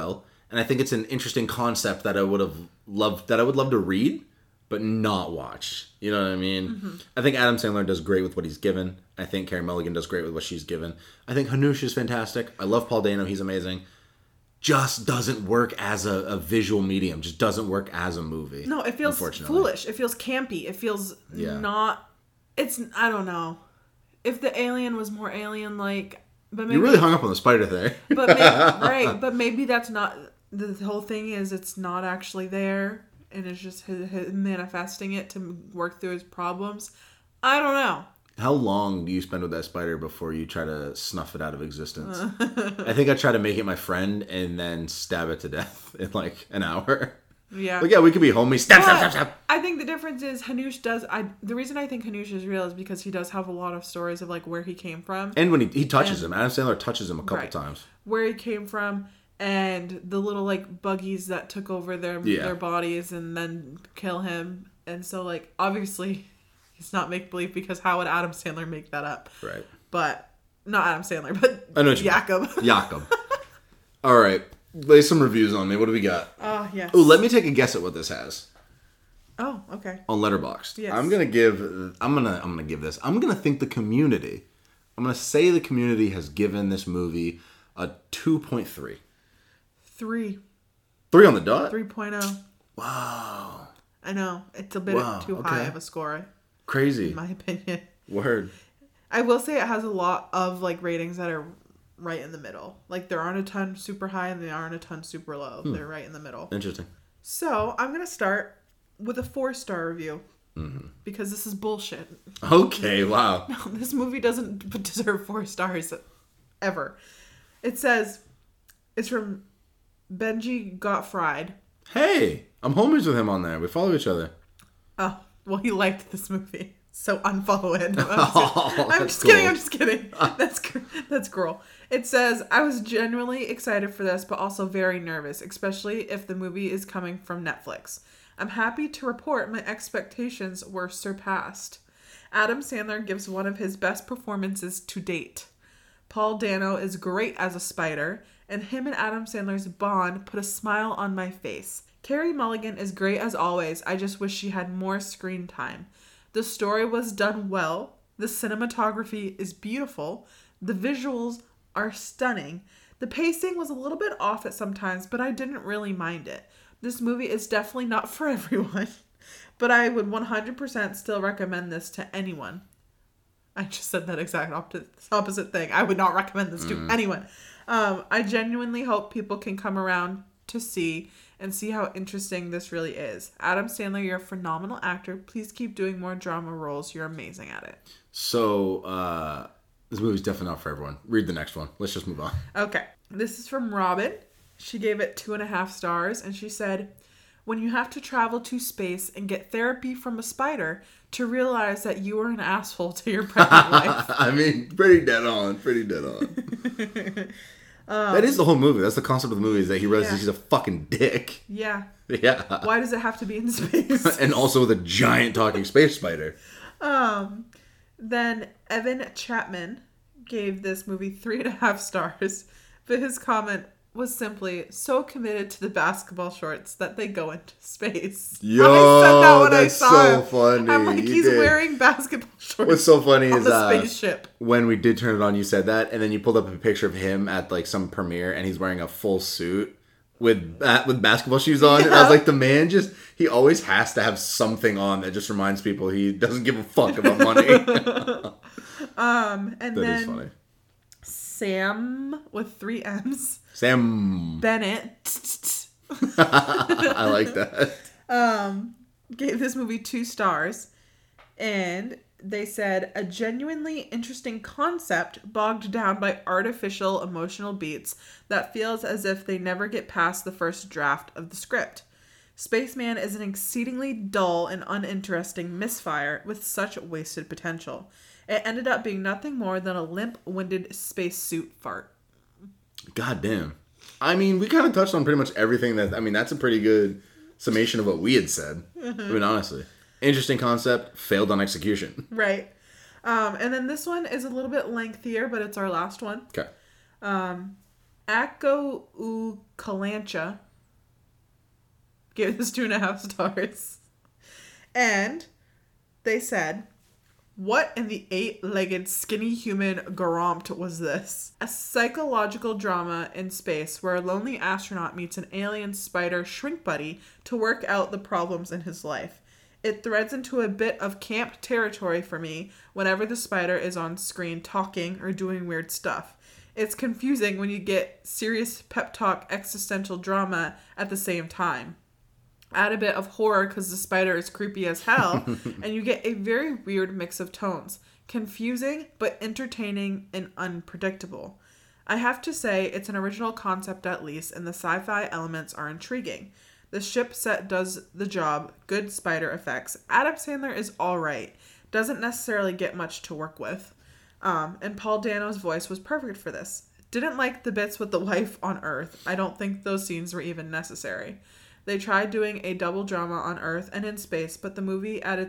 And I think it's an interesting concept that I would love to read, but not watch. You know what I mean? Mm-hmm. I think Adam Sandler does great with what he's given. I think Carey Mulligan does great with what she's given. I think Hanush is fantastic. I love Paul Dano. He's amazing. Just doesn't work as a visual medium. Just doesn't work as a movie. No, it feels foolish. It feels campy. It feels not... It's... I don't know. If the alien was more alien-like... But maybe, you really hung up on the spider there. But maybe, right. But maybe that's not... The whole thing is it's not actually there. And it's just him manifesting it to work through his problems. I don't know. How long do you spend with that spider before you try to snuff it out of existence? I think I try to make it my friend and then stab it to death in like an hour. Yeah. Like, yeah, we could be homies. Stab. I think the difference is Hanush does... the reason I think Hanush is real is because he does have a lot of stories of like where he came from. And when he touches him. Adam Sandler touches him a couple times. Where he came from and the little like buggies that took over their bodies and then kill him. And so like, obviously... It's not make-believe because how would Adam Sandler make that up? Right. But, not Adam Sandler, but I know Jakob. Jakob. All right. Lay some reviews on me. What do we got? Yes. Oh, let me take a guess at what this has. Oh, okay. On Letterboxd. Yes. I'm gonna give this. I'm gonna think the community. I'm gonna say the community has given this movie a 2.3. 3. 3 on the dot? 3.0. Wow. I know. It's a bit too high of a score. Crazy. In my opinion. Word. I will say it has a lot of like ratings that are right in the middle. Like there aren't a ton super high and there aren't a ton super low. They're right in the middle. Interesting. So I'm going to start with a 4-star review. Mm-hmm. Because this is bullshit. Okay, wow. No, this movie doesn't deserve 4 stars ever. It says, it's from Benji Got Fried. Hey, I'm homies with him on there. We follow each other. Oh, well, he liked this movie. So unfollow it. No, I'm just cool. kidding. I'm just kidding. That's cruel. It says, I was genuinely excited for this, but also very nervous, especially if the movie is coming from Netflix. I'm happy to report my expectations were surpassed. Adam Sandler gives one of his best performances to date. Paul Dano is great as a spider, and him and Adam Sandler's bond put a smile on my face. Carey Mulligan is great as always. I just wish she had more screen time. The story was done well. The cinematography is beautiful. The visuals are stunning. The pacing was a little bit off at some times, but I didn't really mind it. This movie is definitely not for everyone, but I would 100% still recommend this to anyone. I just said that exact opposite thing. I would not recommend this to anyone. I genuinely hope people can come around to see how interesting this really is. Adam Sandler, you're a phenomenal actor. Please keep doing more drama roles. You're amazing at it. So, this movie's definitely not for everyone. Read the next one. Let's just move on. Okay. This is from Robin. She gave it 2.5 stars, and she said, when you have to travel to space and get therapy from a spider to realize that you are an asshole to your pregnant wife. I mean, pretty dead on. That is the whole movie. That's the concept of the movie, is that he realizes he's a fucking dick. Yeah. Yeah. Why does it have to be in space? And also with a giant talking space spider. Then Evan Chapman gave this movie 3.5 stars, but his comment was simply so committed to the basketball shorts that they go into space. Yo, I said that when that's I saw so him. funny. I'm like, You he's did. wearing basketball shorts. What's so funny on is the spaceship. When we did turn it on, you said that, and then you pulled up a picture of him at like some premiere, and he's wearing a full suit with basketball shoes on. And I was like, the man he always has to have something on that just reminds people he doesn't give a fuck about money. And that then is funny. Sam with 3 M's. Sam Bennett. I like that. Gave this movie 2 stars, and they said a genuinely interesting concept bogged down by artificial emotional beats that feels as if they never get past the first draft of the script. Spaceman is an exceedingly dull and uninteresting misfire with such wasted potential. It ended up being nothing more than a limp-winded spacesuit fart. God damn. I mean, we kind of touched on pretty much everything that's a pretty good summation of what we had said. I mean, honestly. Interesting concept, failed on execution. Right. And then this one is a little bit lengthier, but it's our last one. Okay. Akko Kalancha gave this 2.5 stars. And they said, what in the 8-legged skinny human Garompt was this? A psychological drama in space where a lonely astronaut meets an alien spider shrink buddy to work out the problems in his life. It threads into a bit of camp territory for me whenever the spider is on screen talking or doing weird stuff. It's confusing when you get serious pep talk existential drama at the same time. Add a bit of horror because the spider is creepy as hell, and you get a very weird mix of tones. Confusing, but entertaining and unpredictable. I have to say, it's an original concept at least, and the sci-fi elements are intriguing. The ship set does the job, good spider effects. Adam Sandler is alright, doesn't necessarily get much to work with. And Paul Dano's voice was perfect for this. Didn't like the bits with the wife on Earth. I don't think those scenes were even necessary. They tried doing a double drama on Earth and in space, but the movie's at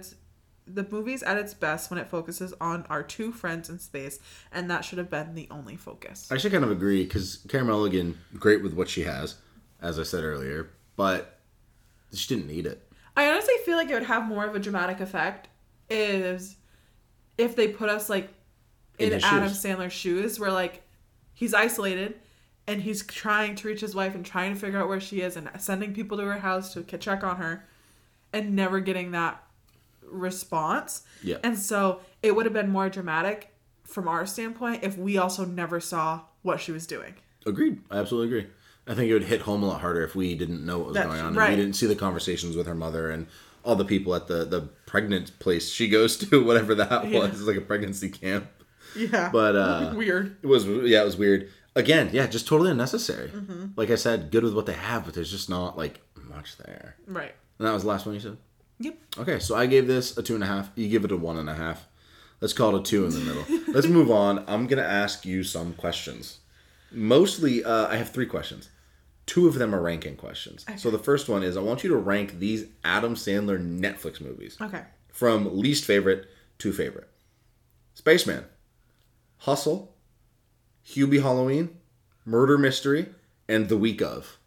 its best when it focuses on our two friends in space, and that should have been the only focus. I actually kind of agree, because Carey Mulligan, great with what she has, as I said earlier, but she didn't need it. I honestly feel like it would have more of a dramatic effect is if they put us like in Adam Sandler's shoes, where like he's isolated and he's trying to reach his wife and trying to figure out where she is and sending people to her house to check on her and never getting that response. Yeah. And so it would have been more dramatic from our standpoint if we also never saw what she was doing. Agreed. I absolutely agree. I think it would hit home a lot harder if we didn't know what was going on. Right. And we didn't see the conversations with her mother and all the people at the pregnant place she goes to, whatever that was. It's like a pregnancy camp. Yeah. But weird. It was weird. Again, yeah, just totally unnecessary. Mm-hmm. Like I said, good with what they have, but there's just not like much there. Right. And that was the last one you said? Yep. Okay, so I gave this a 2.5. You give it a 1.5. Let's call it a 2 in the middle. Let's move on. I'm going to ask you some questions. Mostly, I have 3 questions. 2 of them are ranking questions. Okay. So the first one is, I want you to rank these Adam Sandler Netflix movies. Okay. From least favorite to favorite. Spaceman. Hustle. Hubie Halloween. Murder Mystery. And The Week of.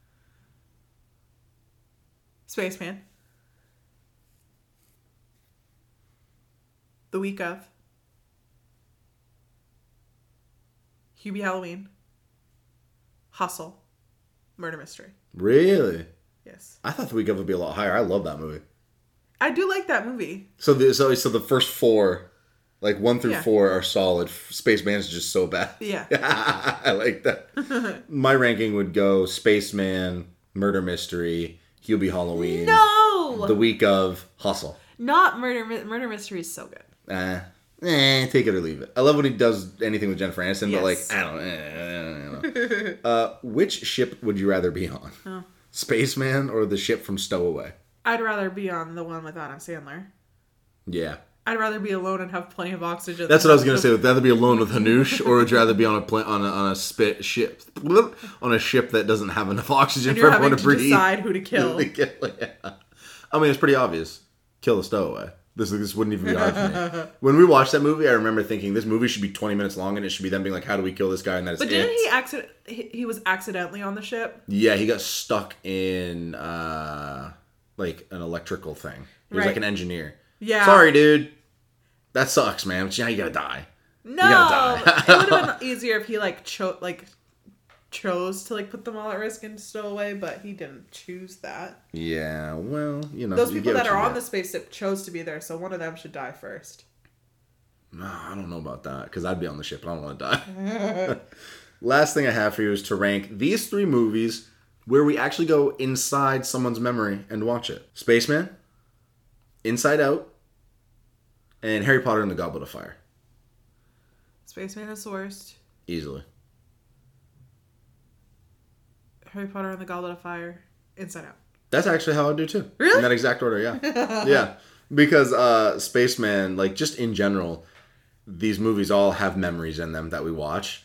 Spaceman. The Week of. Hubie Halloween. Hustle. Murder Mystery. Really? Yes. I thought The Week of would be a lot higher. I love that movie. I do like that movie. So the first 4, like 1 through 4, are solid. Spaceman's just so bad. Yeah. I like that. My ranking would go Spaceman, Murder Mystery, Hubie Halloween. No! The Week of, Hustle. Not Murder Mystery is so good. Take it or leave it. I love when he does anything with Jennifer Aniston, but like, I don't know. Which ship would you rather be on? Oh. Spaceman or the ship from Stowaway? I'd rather be on the one with Adam Sandler. Yeah. I'd rather be alone and have plenty of oxygen. That's what I was gonna say. Would you rather be alone with Hanush, or would you rather be on a ship that doesn't have enough oxygen for everyone to breathe? Decide who to kill. Yeah. I mean, it's pretty obvious. Kill the Stowaway. This wouldn't even be hard for me. When we watched that movie, I remember thinking this movie should be 20 minutes long, and it should be them being like, "How do we kill this guy?" And that's. But didn't he was accidentally on the ship? Yeah, he got stuck in like an electrical thing. He was like an engineer. Yeah. Sorry, dude. That sucks, man. But you gotta die. No, you gotta die. It would have been easier if he chose to put them all at risk and stow away, but he didn't choose that. Yeah, well, those people that are on the spaceship chose to be there, so one of them should die first. No, I don't know about that, because I'd be on the ship and I don't want to die. Last thing I have for you is to rank these 3 movies where we actually go inside someone's memory and watch it. Spaceman, Inside Out, and Harry Potter and the Goblet of Fire. Spaceman is the worst. Easily. Harry Potter and the Goblet of Fire, Inside Out. That's actually how I do too. Really? In that exact order, yeah. Yeah. Because Spaceman, just in general, these movies all have memories in them that we watch.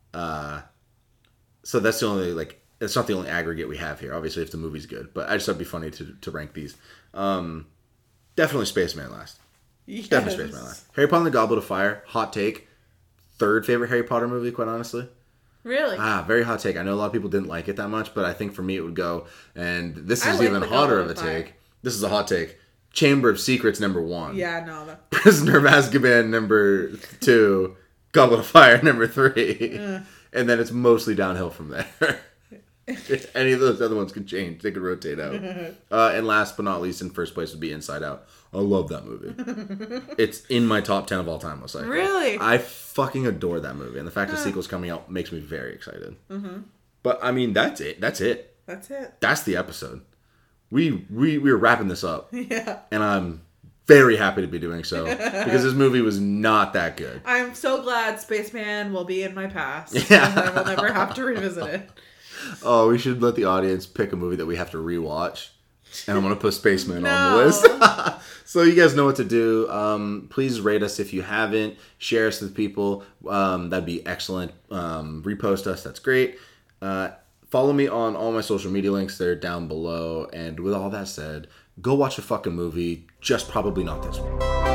So that's the only, it's not the only aggregate we have here. Obviously, if the movie's good. But I just thought it'd be funny to rank these. Definitely Spaceman last. Yes. Definitely Spaceman last. Harry Potter and the Goblet of Fire, hot take. 3rd favorite Harry Potter movie, quite honestly. Really? Very hot take. I know a lot of people didn't like it that much, but I think for me it would go, and this I is like even the hotter of Goblet a of Fire. take. This is a hot take. Chamber of Secrets #1. Yeah, no. Prisoner of Azkaban #2. Goblet of Fire #3. And then it's mostly downhill from there. Any of those other ones can change. They could rotate out. And last but not least, in first place would be Inside Out. I love that movie. It's in my top 10 of all time, most likely. Really? I fucking adore that movie. And the fact the sequel's coming out makes me very excited. But, I mean, that's it. That's it. That's the episode. We're wrapping this up. Yeah. And I'm very happy to be doing so. Because this movie was not that good. I'm so glad Spaceman will be in my past. Yeah. And I will never have to revisit it. Oh, we should let the audience pick a movie that we have to rewatch. And I'm going to put Spaceman on the No. list. So you guys know what to do. Please rate us if you haven't. Share us with people. That'd be excellent. Repost us. That's great. Follow me on all my social media links. They're down below. And with all that said, go watch a fucking movie. Just probably not this one.